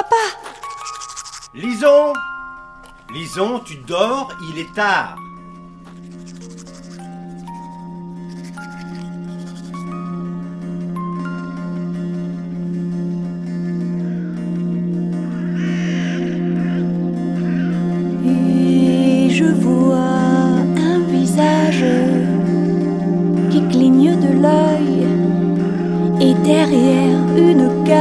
Papa! Lison! Lison, tu dors, il est tard. Et je vois un visage qui cligne de l'œil, et derrière une